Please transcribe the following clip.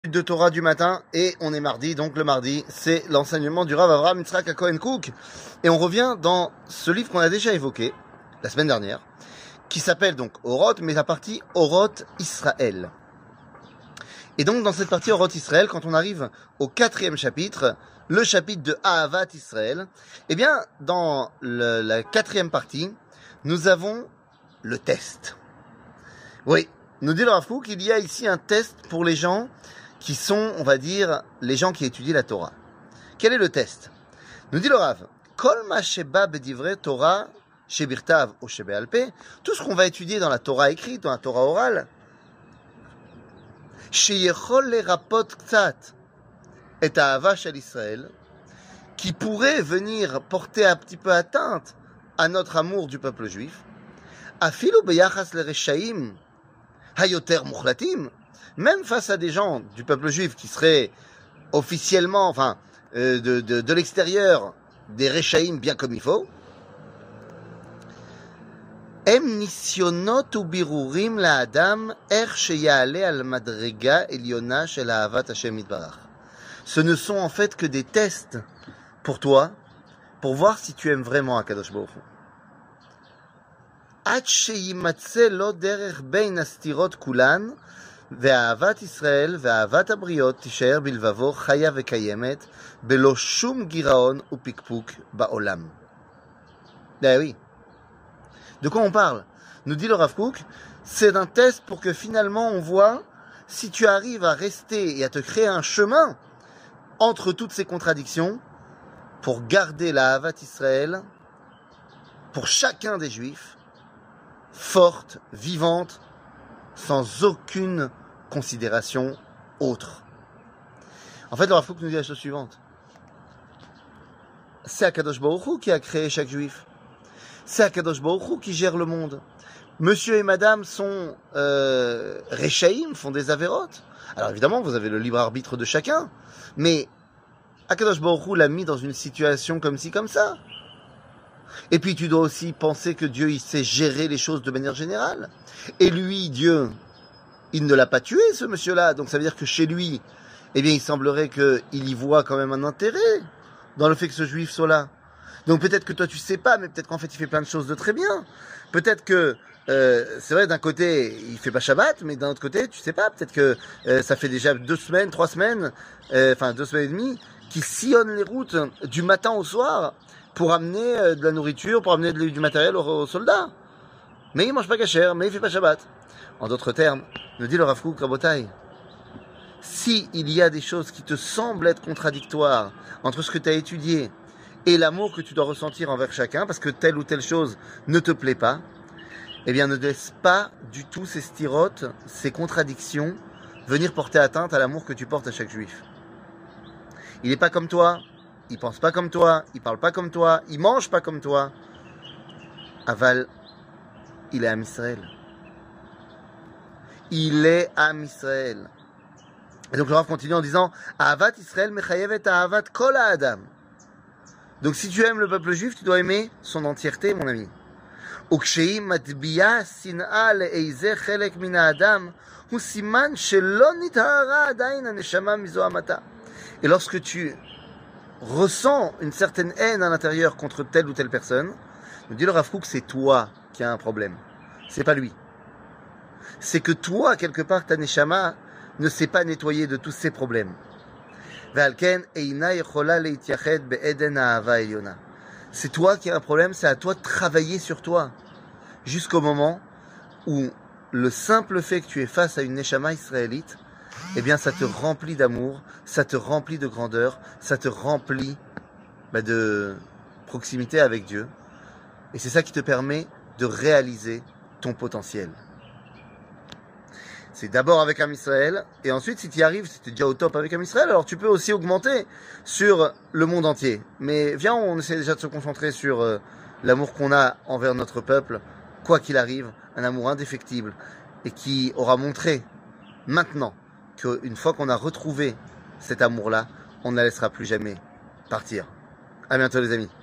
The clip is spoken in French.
De Torah du matin et on est mardi, donc le mardi c'est l'enseignement du Rav Avraham Yitzhak Cohen Cook et on revient dans ce livre qu'on a déjà évoqué la semaine dernière qui s'appelle donc Oroth, mais la partie Oroth Israël. Et donc dans cette partie Oroth Israël, quand on arrive au 4e chapitre, le chapitre de Ahavat Israël, eh bien dans la 4e partie nous avons le test. Oui, nous dit le Rav Kook qu'il y a ici un test pour les gens qui sont, on va dire, les gens qui étudient la Torah. Quel est le test? Nous dit le Rav, Kol ma sheba bedivre Torah shebirtav ou shebealpe, tout ce qu'on va étudier dans la Torah écrite, dans la Torah orale, sheyechol lerapot ktsat et ahava shel Israël, qui pourrait venir porter un petit peu atteinte à notre amour du peuple juif, afilu beyachas lereshaim hayoter muchlatim, même face à des gens du peuple juif qui seraient officiellement, de l'extérieur, des Rechaïm bien comme il faut, Em nisyonot u birurim la'adam er sheya'ale al madrega elyona shel ahavat Hashem yitbarach. Ce ne sont en fait que des tests pour toi, pour voir si tu aimes vraiment HaKadosh Baruch Hu. Ad sheyimatze lo derech bein astirot kulan, ואהבת ישראל ואהבת הבריות תישאר בלבבו חיה וקיימת בלא שום גירעון ופקפוק בעולם. Ben oui. De quoi on parle? Nous dit le Rav Kook, c'est un test pour que finalement on voit si tu arrives à rester et à te créer un chemin entre toutes ces contradictions pour garder la Ahavat Israël pour chacun des Juifs forte, vivante, sans aucune considération autre. En fait, le Rav Kook nous dit la chose suivante. C'est HaKadosh Baruch Hu qui a créé chaque juif. C'est HaKadosh Baruch Hu qui gère le monde. Monsieur et madame sont Rechaïm, font des avérotes. Alors évidemment, vous avez le libre arbitre de chacun, mais HaKadosh Baruch Hu l'a mis dans une situation comme ci, comme ça. Et puis tu dois aussi penser que Dieu, il sait gérer les choses de manière générale. Et lui, Dieu, il ne l'a pas tué, ce monsieur-là. Donc ça veut dire que chez lui, eh bien, il semblerait qu'il y voit quand même un intérêt dans le fait que ce juif soit là. Donc peut-être que toi, tu sais pas, mais peut-être qu'en fait, il fait plein de choses de très bien. Peut-être que, c'est vrai, d'un côté, il fait pas Shabbat, mais d'un autre côté, tu sais pas. Peut-être que ça fait déjà 2 semaines, 3 semaines, 2 semaines et demie, qu'il sillonne les routes du matin au soir pour amener de la nourriture, pour amener du matériel aux soldats. Mais il mange pas kasher, mais il fait pas Shabbat. En d'autres termes, nous dit le Rav Kook, Rabotai, si il y a des choses qui te semblent être contradictoires entre ce que tu as étudié et l'amour que tu dois ressentir envers chacun, parce que telle ou telle chose ne te plaît pas, eh bien ne laisse pas du tout ces stirotes, ces contradictions, venir porter atteinte à l'amour que tu portes à chaque juif. Il n'est pas comme toi, il pense pas comme toi, il parle pas comme toi, il mange pas comme toi. Aval, il est Am Israël. Il est Am Israël. Et donc le Rav continue en disant Ahavat Israël mechayevet ahavat kol ha'adam. Donc si tu aimes le peuple juif, tu dois aimer son entièreté, mon ami. Ukshei matbiya sin'a le'eizeh chelek min ha'adam hu siman shelo nitahara adayin haneshama mizo hamata. Et lorsque tu ressens une certaine haine à l'intérieur contre telle ou telle personne, nous dit le Rav Kook, c'est toi qui as un problème. C'est pas lui. C'est que toi, quelque part, ta neshama ne s'est pas nettoyée de tous ces problèmes. C'est toi qui as un problème, c'est à toi de travailler sur toi. Jusqu'au moment où le simple fait que tu es face à une neshama israélite, eh bien ça te remplit d'amour, ça te remplit de grandeur, ça te remplit de proximité avec Dieu. Et c'est ça qui te permet de réaliser ton potentiel. C'est d'abord avec Am Israël, et ensuite, si tu y arrives, si tu es déjà au top avec Am Israël, alors tu peux aussi augmenter sur le monde entier. Mais viens, on essaie déjà de se concentrer sur l'amour qu'on a envers notre peuple, quoi qu'il arrive, un amour indéfectible, et qui aura montré maintenant qu'une fois qu'on a retrouvé cet amour-là, on ne la laissera plus jamais partir. À bientôt les amis.